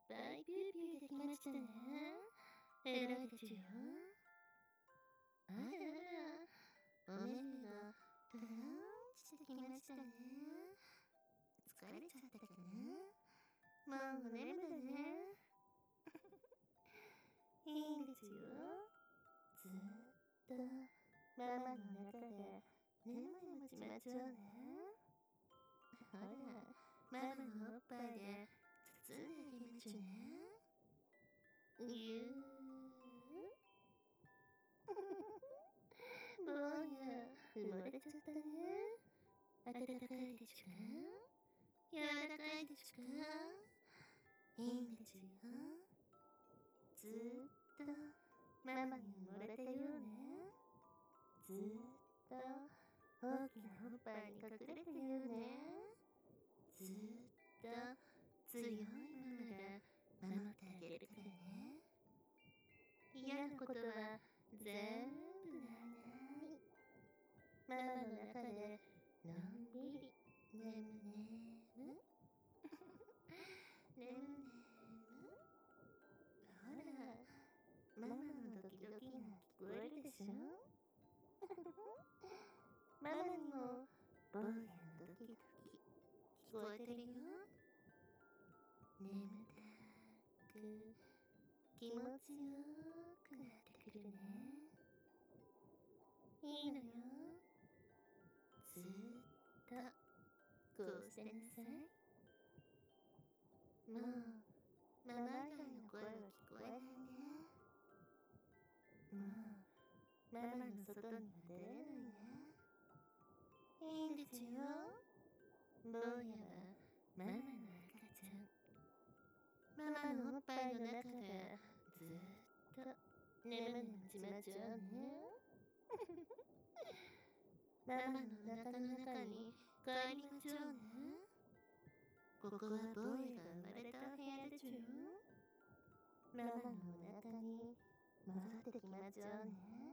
ぱいピューピューできましたね。偉いですよ。あらあら、お目目がトローンしてきましたね。疲れちゃったかな。もうお眠だね。いいんですよ。ずーっとママの中で眠いもちまちょうね。ほら、ママのおっぱいで包んであげまちょね。ぎゅー。もうや、埋もれちゃったね。暖かいでしゅか？柔らかいでしゅか？いいんですよ。ずーっとママに埋もれてようね。ずーっと大きなおっぱいに隠れてようね。ずーっと強いママが守ってあげるからね。嫌なことは全部ないない。ママの中でのんびり眠む眠む。ほら、ママのドキドキが聞こえるでしょ。ママにも坊やのドキドキ聞こえてるよ。眠たく気持ちよくなってくるね。いいのよ。ずーっとこうしてなさい。もうママ以外の声は聞こえないね。もうママの外には出れないね。いいんですよ。坊やはママの赤ちゃん。ママのおっぱいの中でずーっと眠ちまちょうね。ママのお腹の中に帰りまちょうね。ここは坊やが生まれたお部屋でちゅよ。ママのお腹に戻ってきまちょうね。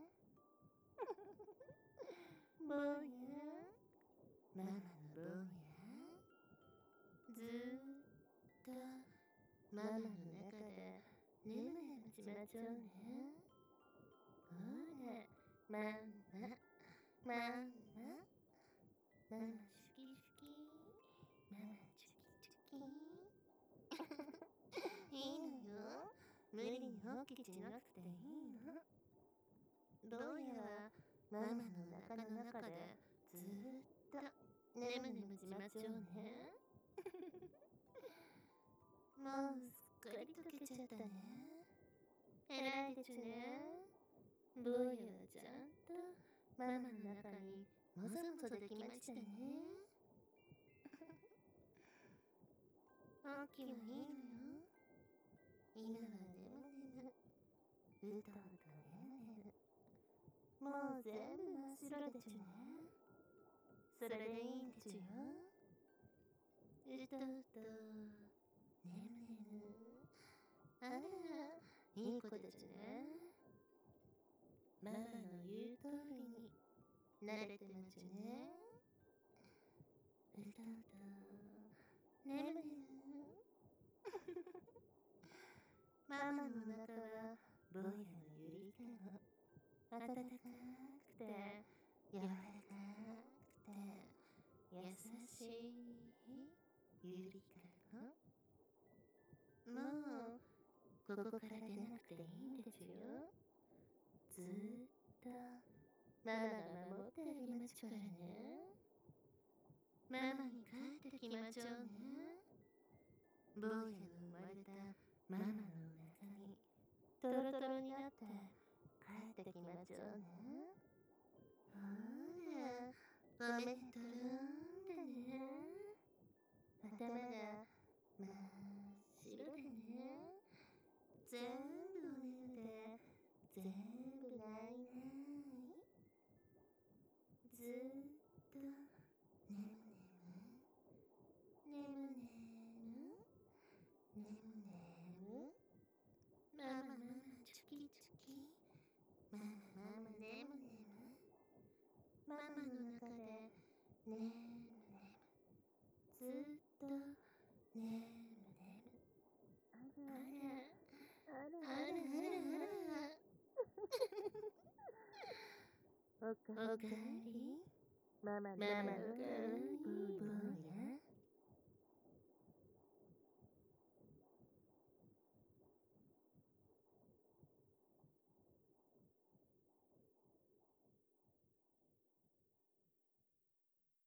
坊や、ママの坊や。ずーっとママの中で眠ちまちょうね。ほら、ママ、ママ、ママシュキシュキ、ママチュキチュキ。いいのよ。無理に大きくしなくていいの。坊やはママのお腹の中でずーっと眠ちまちょうね。もうすっかり溶けちゃったね。偉いでちゅね。坊やはちゃんとママの中にもぞもぞできましたね。大きはいいのよ。今は眠うとうと眠。もう全部真っ白でちゅね。それでいいんでちゅよ。うとうと眠。あら、いい子でちゅね。ママの言う通りに慣れてまちゅね。うとうと眠。ママのお腹は坊やのゆりかご。暖かくて柔らかくて優しいゆりかご。もうここから出なくていいんですよ。ずーっとママが守ってあげまちゅからね。ママに帰ってきまちょうね。坊やが生まれたママのお腹にトロトロになって帰ってきまちょうね。ほら、お目トローンだね。頭が真っ白だね。全部お目で全部ないない。ずーっと眠眠眠眠眠ママママチュキチュキママママ眠眠ママの中で眠眠ずーっと眠眠あらおかえりママの顔、ぼうや